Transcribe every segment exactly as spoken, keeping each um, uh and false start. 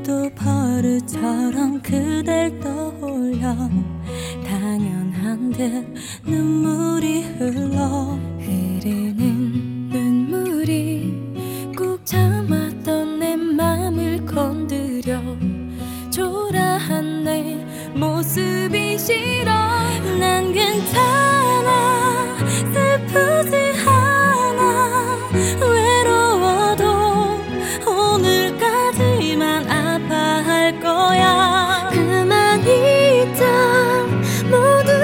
오늘도 버릇처럼 그댈 떠올려 당연한 듯 눈물이 흘러 흐르는 눈물이 꾹 참았던 내 맘을 건드려 초라한 내 모습이 싫어. 난 괜찮아 슬프지 않아 외로워도 오늘까지만 아파할 거야. 그만 잊자 모두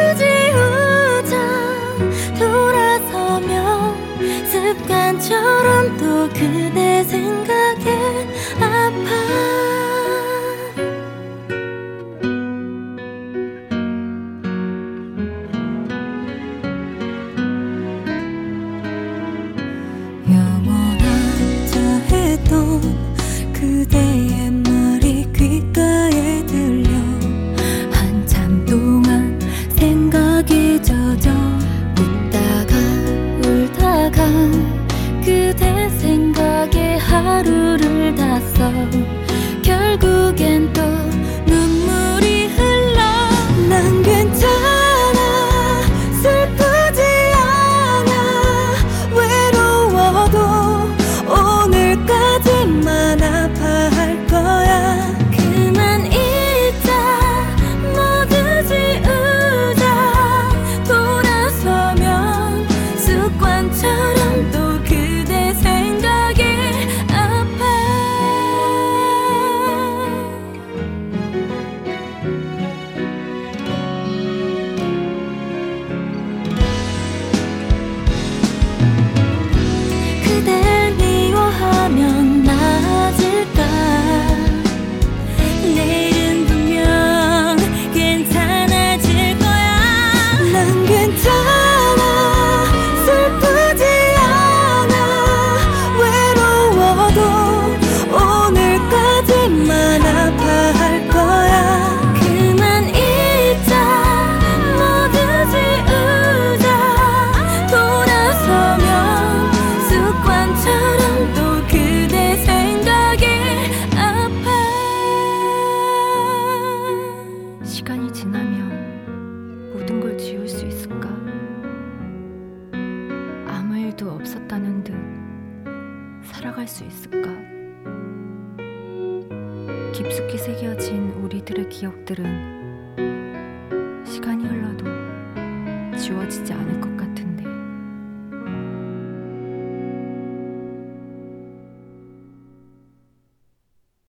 지우자 돌아서면 습관처럼 또 그대 생각에 아파. 그대의 말이 귓가에 들려 한참 동안 생각이 젖어 웃다가 울다가 그대 생각에 하루를 다 써 결국엔 또 눈물이 흘러. 난 괜찮아 슬프지 않아 외로워도 오늘까지만 아파할 거야. 그만 잊자 모두 지우자 돌아서면 습관처럼 또 그대 생각에 아파. 그댈 미워하면 나아질까. 내일은 분명 괜찮아질 거야. 난 괜찮아 슬프지 않아 외로워도 오늘까지만 아파할 거야. 그만 잊자 모두 지우자 돌아서면 습관처럼 또 그대 생각에 아파. 시간이 지나면 모든 걸 지울 수 있을까? 아무 일도 없었다는 듯 살아갈 수 있을까? 깊숙이 새겨진 우리들의 기억들은 시간이 흘러도 지워지지 않을 것 같아.